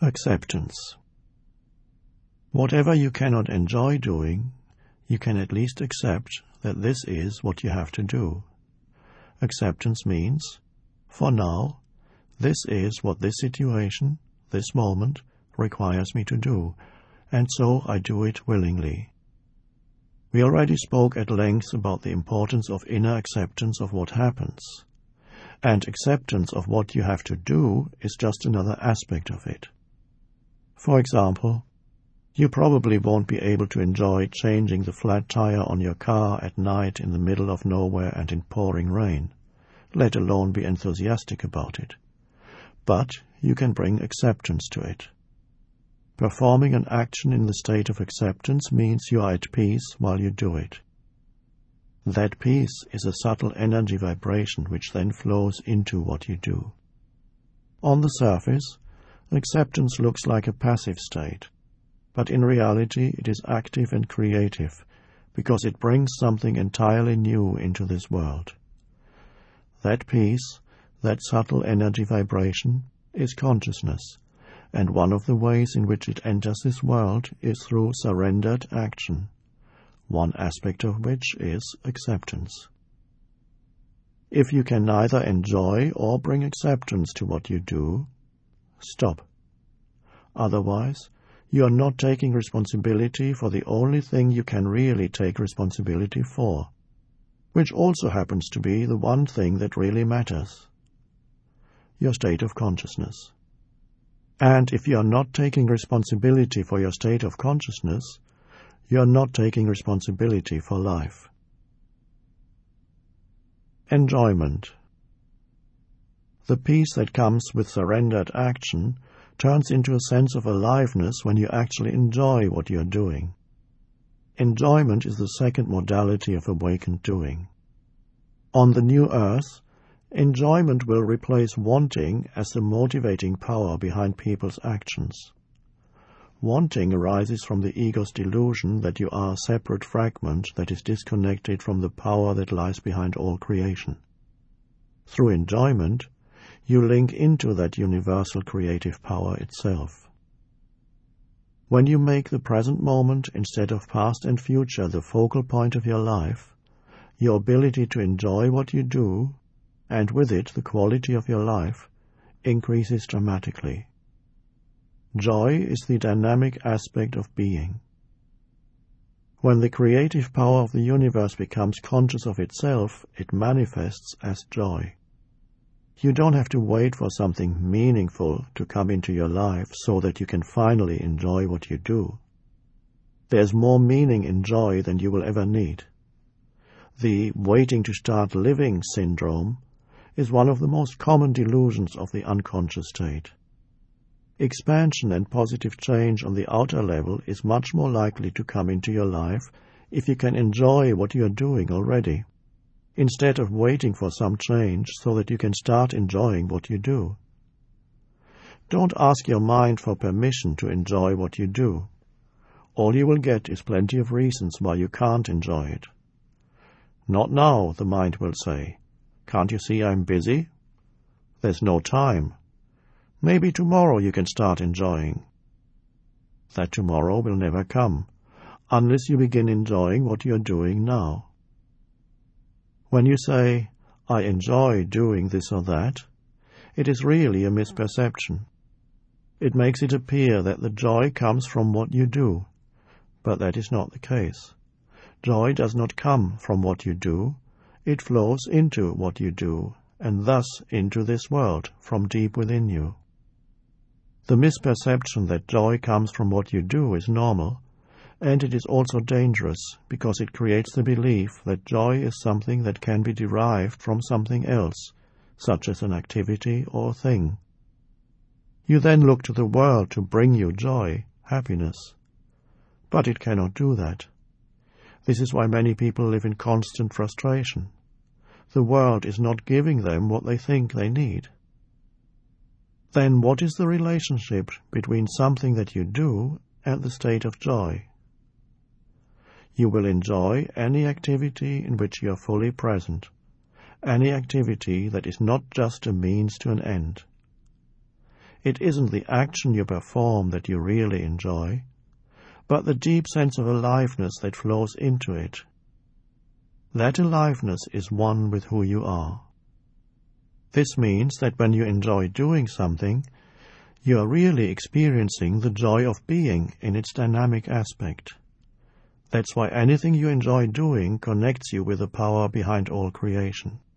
Acceptance. Whatever you cannot enjoy doing, you can at least accept that this is what you have to do. Acceptance means, for now, this is what this situation, this moment, requires me to do, and so I do it willingly. We already spoke at length about the importance of inner acceptance of what happens, and acceptance of what you have to do is just another aspect of it. For example, you probably won't be able to enjoy changing the flat tire on your car at night in the middle of nowhere and in pouring rain, let alone be enthusiastic about it. But you can bring acceptance to it. Performing an action in the state of acceptance means you are at peace while you do it. That peace is a subtle energy vibration which then flows into what you do. On the surface, acceptance looks like a passive state, but in reality it is active and creative, because it brings something entirely new into this world. That peace, that subtle energy vibration, is consciousness, and one of the ways in which it enters this world is through surrendered action, one aspect of which is acceptance. If you can neither enjoy or bring acceptance to what you do, stop. Otherwise, you are not taking responsibility for the only thing you can really take responsibility for, which also happens to be the one thing that really matters: your state of consciousness. And if you are not taking responsibility for your state of consciousness, you are not taking responsibility for life. Enjoyment. The peace that comes with surrendered action turns into a sense of aliveness when you actually enjoy what you are doing. Enjoyment is the second modality of awakened doing. On the new earth, enjoyment will replace wanting as the motivating power behind people's actions. Wanting arises from the ego's delusion that you are a separate fragment that is disconnected from the power that lies behind all creation. Through enjoyment, you link into that universal creative power itself. When you make the present moment instead of past and future the focal point of your life, your ability to enjoy what you do, and with it the quality of your life, increases dramatically. Joy is the dynamic aspect of being. When the creative power of the universe becomes conscious of itself, it manifests as joy. You don't have to wait for something meaningful to come into your life so that you can finally enjoy what you do. There's more meaning in joy than you will ever need. The waiting to start living syndrome is one of the most common delusions of the unconscious state. Expansion and positive change on the outer level is much more likely to come into your life if you can enjoy what you are doing already, instead of waiting for some change so that you can start enjoying what you do. Don't ask your mind for permission to enjoy what you do. All you will get is plenty of reasons why you can't enjoy it. Not now, the mind will say. Can't you see I'm busy? There's no time. Maybe tomorrow you can start enjoying. That tomorrow will never come, unless you begin enjoying what you are doing now. When you say, I enjoy doing this or that, it is really a misperception. It makes it appear that the joy comes from what you do, but that is not the case. Joy does not come from what you do, it flows into what you do, and thus into this world from deep within you. The misperception that joy comes from what you do is normal, and it is also dangerous because it creates the belief that joy is something that can be derived from something else, such as an activity or thing. You then look to the world to bring you joy, happiness. But it cannot do that. This is why many people live in constant frustration. The world is not giving them what they think they need. Then what is the relationship between something that you do and the state of joy? You will enjoy any activity in which you are fully present, any activity that is not just a means to an end. It isn't the action you perform that you really enjoy, but the deep sense of aliveness that flows into it. That aliveness is one with who you are. This means that when you enjoy doing something, you are really experiencing the joy of being in its dynamic aspect. That's why anything you enjoy doing connects you with the power behind all creation.